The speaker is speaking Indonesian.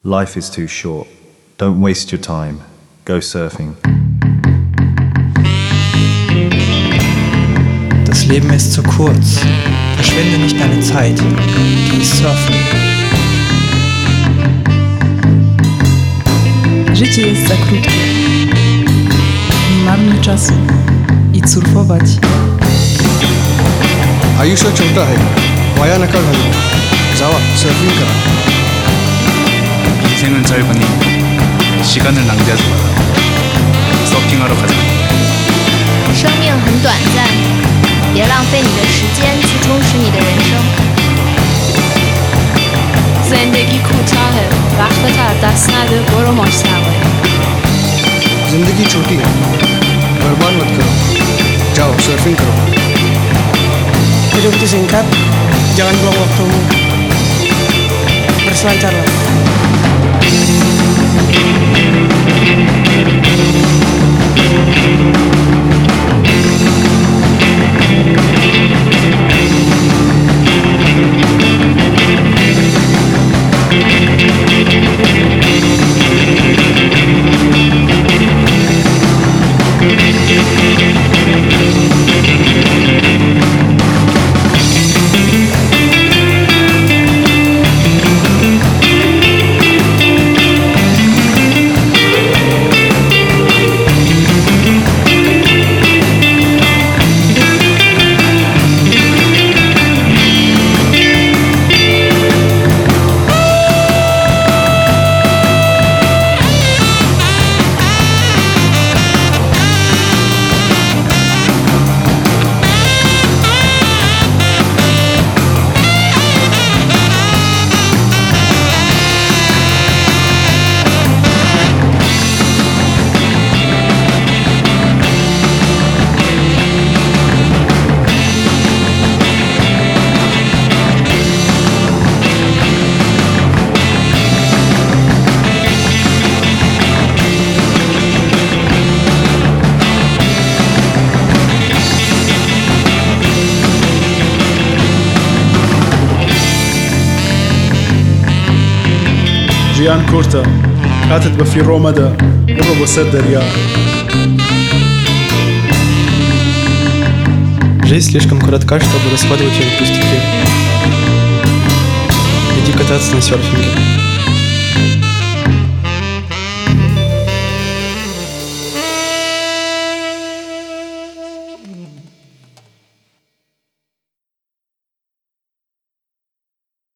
Life is too short. Don't waste your time. Go surfing. Das Leben ist zu kurz. Verschwende nicht deine Zeit. Geh surfen. Życie jest za krótkie. Nie marnuj czasu. Idź surfować. आयुष्य छोटा है, वाया नका घालू. जावा, सर्फिंग करा. 인생은 짧으니 시간을 낭비하지 마라. 서핑하러 가자. 生命很短暂，别浪费你的时间去充实你的人生。 زندگی کوتاهه، وقتت از دست نده، برو ماش سواری. जिंदगी छोटी है, बर्बाद मत करो. जाओ, सर्फिंग करो. Hidup itu singkat, jangan buang waktumu. Berselancarlah. جيان كورتا كاتب في رومدا قرب وسد دريا. Жизнь слишком коротка, чтобы расходовать ее в пустяке. Иди кататься на серфинге.